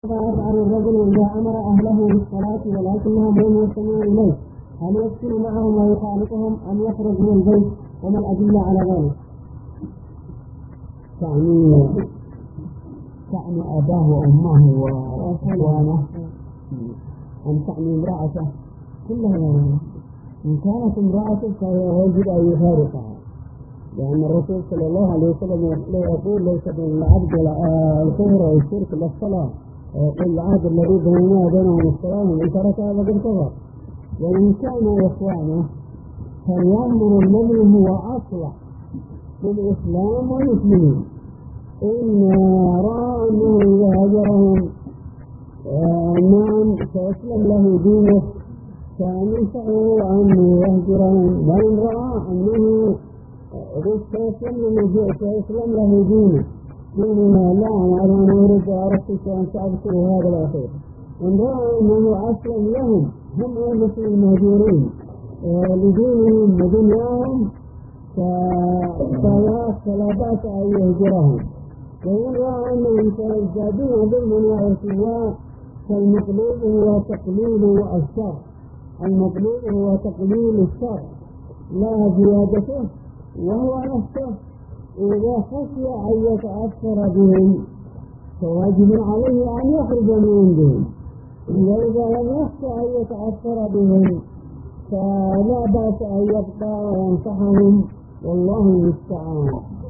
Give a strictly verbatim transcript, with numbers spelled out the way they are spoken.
يفعل الرجل إذا أمر أهله بالصلاة ولكنهم لم يستمعوا إليه، هل يسكن معهم ويخالطهم أم يخرج من البيت؟ وما الأدلة على ذلك؟ تعني تعني أباه وأمه وأخوانه أم تعني امرأته كلها؟ إن كانت امرأته فيجب أن يفارقها، لأن الرسول صلى الله عليه وسلم يقول ليس بين العبد الكفر والشرك إلا الصلاة، ويقول العبد الذي بيننا وبينهم الصلاة ومن تركها فقد كفر. وإن كان إخوانه فليأمر الذي هو أصلح في الإسلام والمسلمين، إن رأى أنه إذا هجرهم نعم سيسلم له دينه فننصحه أن يهجرهم، وإن رأى أنه سيسلم له دينه ديننا لا أنا أريد أردت أن تذكر هذا الأخير. إن رأى أنه أسلم لهم هم أهل المهجورين لدينهم ودنياهم فلا بأس أن يهجرهم، وإن رأى أنهم سيزدادون ظلما وعصيانا فالمطلوب هو تقليل الشر، المطلوب هو تقليل الشر لا زيادته، وهو نفسه إذا خشي أن يتأثر بهم فواجب عليه أن يخرج من عندهم، وإذا لم يخشى أن يتأثر بهم فلا بأس أن يبقى وينصحهم، والله المستعان.